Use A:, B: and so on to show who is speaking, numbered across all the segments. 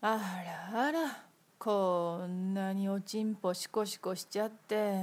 A: あらあら、こんなにおちんぽシコシコしちゃって、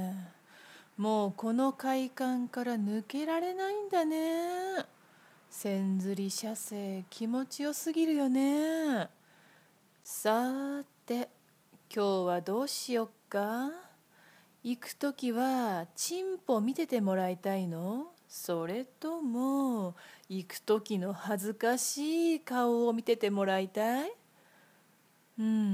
A: もうこの快感から抜けられないんだね。千釣り射精気持ちよすぎるよね。さーて、今日はどうしよっか。行くときはチンポ見ててもらいたいの？それとも行くときの恥ずかしい顔を見ててもらいたい？うんうん。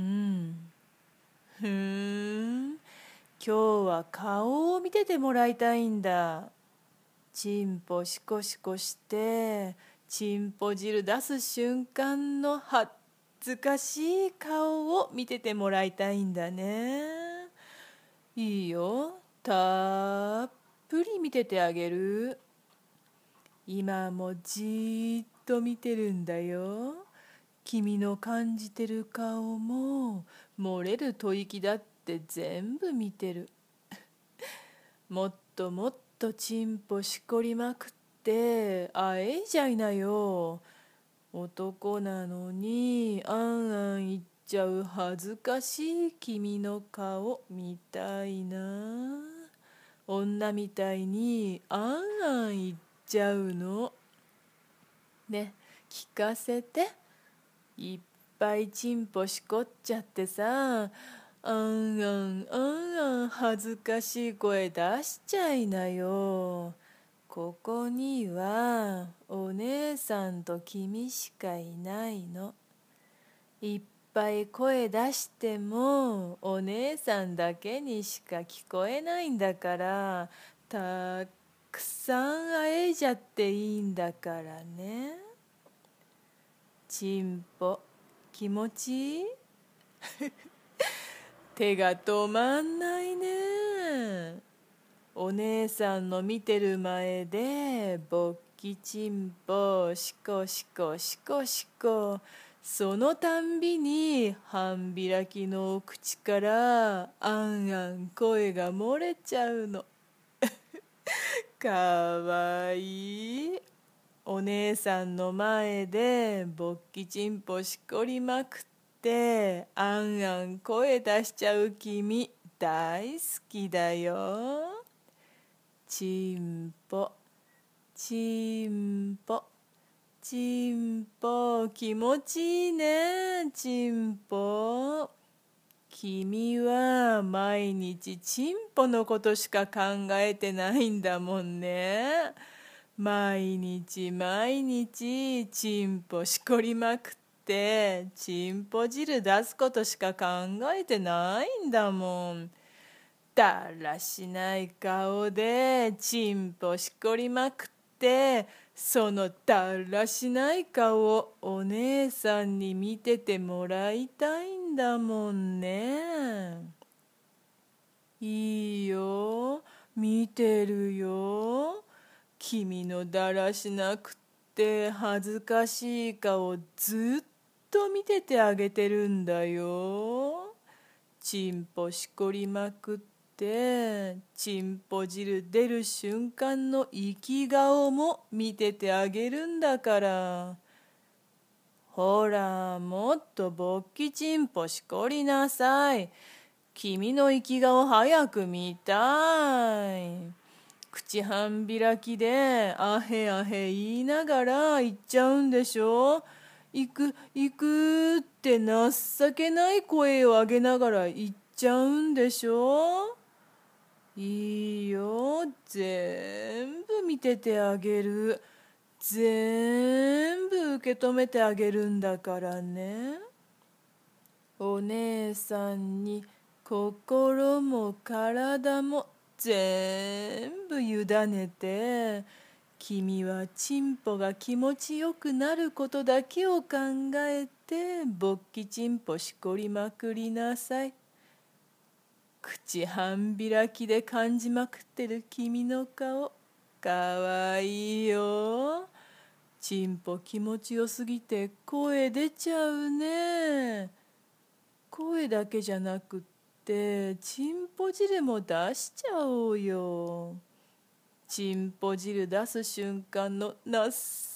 A: ふーん。今日は顔を見ててもらいたいんだ。チンポシコシコしてチンポ汁出す瞬間の恥ずかしい顔を見ててもらいたいんだね。いいよ。たっぷり見ててあげる。今もじーっと見てるんだよ。君の感じてる顔も漏れる吐息だって全部見てる。もっともっとチンポしこりまくって会えじゃいなよ。男なのにあんあん言っちゃう恥ずかしい君の顔見たいな。女みたいにあんあん言っちゃうの。ね、聞かせて。いっぱいチンポしこっちゃってさ、あんあんあんあん恥ずかしい声出しちゃいなよ。ここにはお姉さんと君しかいないの。いっぱい声出してもお姉さんだけにしか聞こえないんだから、たくさん会えじゃっていいんだからね。チンポ気持ちいい？手が止まんないね。お姉さんの見てる前で勃起チンポシコシコシコシコ、そのたんびに半開きのお口からあんあん声が漏れちゃうの。かわいい。お姉さんの前で勃起チンポしこりまくってあんあん声出しちゃう君大好きだよ。チンポチンポチンポ気持ちいいね。チンポ君は毎日チンポのことしか考えてないんだもんね。毎日毎日チンポしこりまくってチンポ汁出すことしか考えてないんだもん。だらしない顔でチンポしこりまくって、そのだらしない顔をお姉さんに見ててもらいたいんだもんね。いいよ、見てるよ。君のだらしなくって恥ずかしい顔ずっと見ててあげてるんだよ。チンポしこりまくってチンポ汁出る瞬間の生き顔も見ててあげるんだから。ほら、もっと勃起チンポしこりなさい。君の生き顔早く見たい。口半開きであへあへ言いながら行っちゃうんでしょ。行く行くって情けない声を上げながら行っちゃうんでしょ。いいよ、全部見ててあげる。全部受け止めてあげるんだからね。お姉さんに心も体も全部委ねて、君はチンポが気持ちよくなることだけを考えて勃起チンポしこりまくりなさい。口半開きで感じまくってる君の顔かわいいよ。チンポ気持ちよすぎて声出ちゃうね。声だけじゃなくってチンポ汁も出しちゃおうよ。チンポ汁出す瞬間の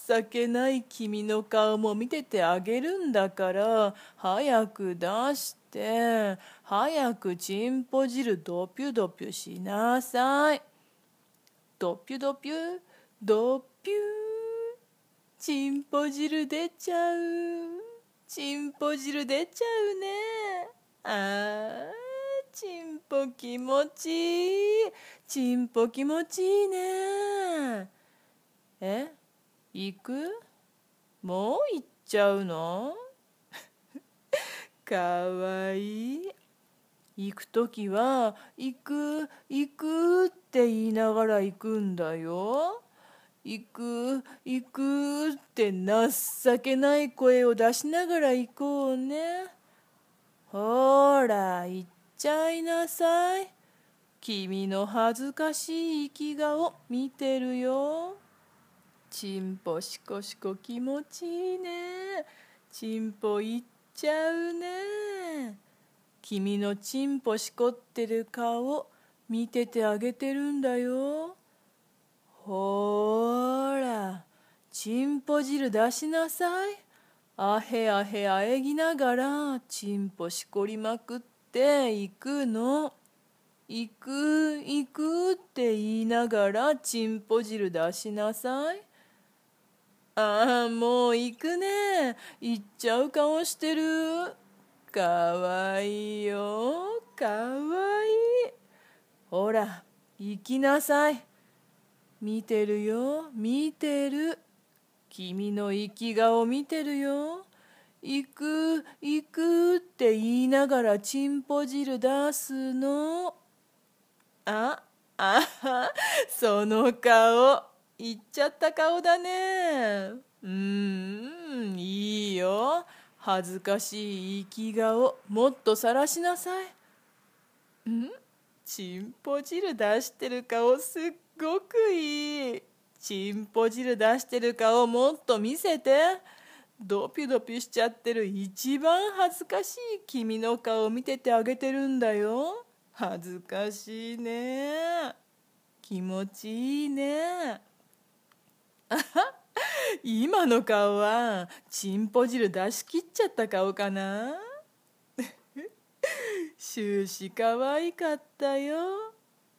A: 情けない君の顔も見ててあげるんだから、早く出して、早くチンポ汁ドピュドピュしなさい。ドピュドピュ、ドピュー。チンポ汁出ちゃう。チンポ汁出ちゃうね。あー、チンポ気持ちいい。チンポ気持ちいいね。行く？もう行っちゃうの？かわいい。行くときは、行く、行くって言いながら行くんだよ。行く、行くって情けない声を出しながら行こうね。ほら、行っちゃいなさい。君の恥ずかしい生き顔見てるよ。チンポシコシコ気持ちいいね。チンポいっちゃうね。君のチンポしこってる顔見ててあげてるんだよ。ほーら、チンポ汁出しなさい。あへあへあえぎながらチンポしこりまくって行くの。行く行くって言いながらチンポ汁出しなさい。ああ、もう行くね。行っちゃう顔してる。かわいいよ。かわいい。ほら、行きなさい。見てるよ。見てる。君の生き顔見てるよ。行く、行くって言いながらチンポ汁出すの。あ、その顔。行っちゃった顔だね。いいよ。恥ずかしい生き顔、もっと晒しなさい。チンポ汁出してる顔すっごくいい。チンポ汁出してる顔もっと見せて。ドピュドピュしちゃってる一番恥ずかしい君の顔見ててあげてるんだよ。恥ずかしいね。気持ちいいね。今の顔はチンポ汁出し切っちゃった顔かな。終始可愛かったよ。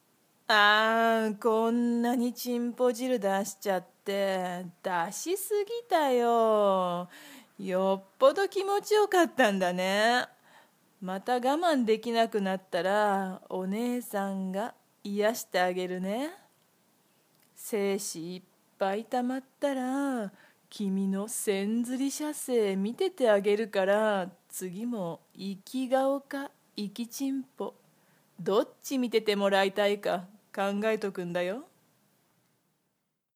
A: こんなにチンポ汁出しちゃって出しすぎたよ。よっぽど気持ちよかったんだね。また我慢できなくなったらお姉さんが癒してあげるね。精子いっぱいたまったら君の千釣り射精見ててあげるから、次も生き顔か生きチンポどっち見ててもらいたいか考えとくんだよ。